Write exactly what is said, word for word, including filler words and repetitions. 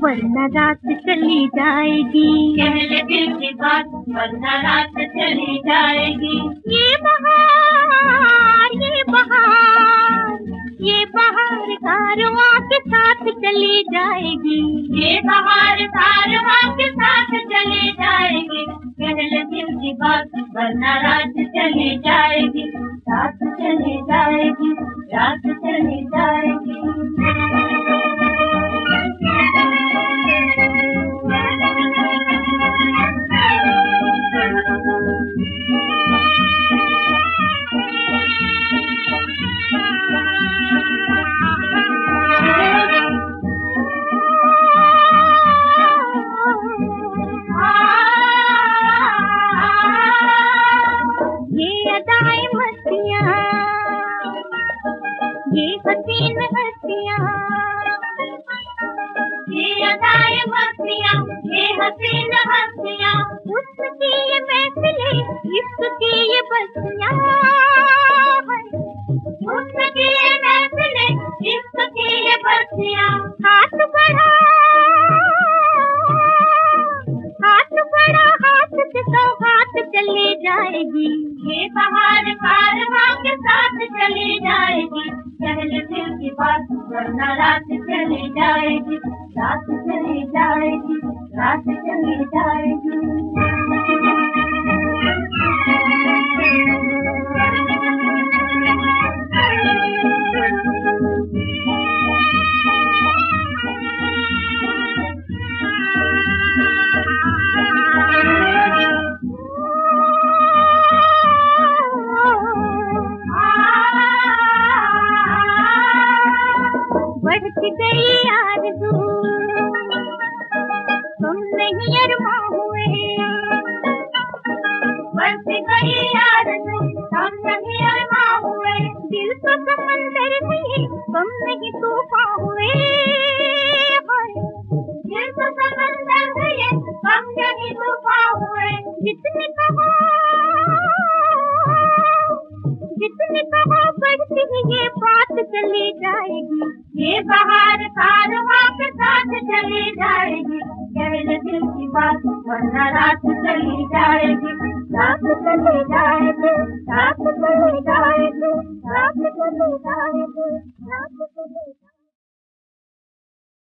वरना रात चली जाएगी। कह ले दिल की बात वरना रात चली जाएगी। ये बहार ये बहार ये बहार कारवां के साथ चली जाएगी। ये बहार कारवां के साथ चली जाएगी। कह ले दिल की बात वरना रात चली जाएगी। रात चली जाएगी, रात चली जाएगी। ये हसीन हस्तियाँ ये अदाएं मस्तियाँ ये हसीन हस्तियाँ उसकी ये महफिलें इसकी ये बस्तियाँ उसकी ये महफिलें इसकी ये बस्तियाँ। हाथ बढ़ा हाथ बढ़ा हाथ से सौगात चली जाएगी। ये बहार कारवां के साथ चली जाएगी। पहले दिल की बात वरना रात चली जाएगी। रात चली जाएगी, रात चली जाएगी। बढ़ती गई आरज़ू तुम नहीं अरमा हुए। बढ़ती गई आरज़ू तुम नहीं अरमा हुए। दिल तो समंदर में तुम नहीं तूफान हुए। दिल तो समंदर में तुम नहीं तूफान हुए। जितने कहो जितने कहो बढ़ती ही ये बात चली जाएगी। ये बहार कारवां के साथ चली जाएगी। कह ले दिल की बात वरना रात चली जाएगी। रात चली जाएगी, रात चली जाएगी, रात चली जाएगी, रात चली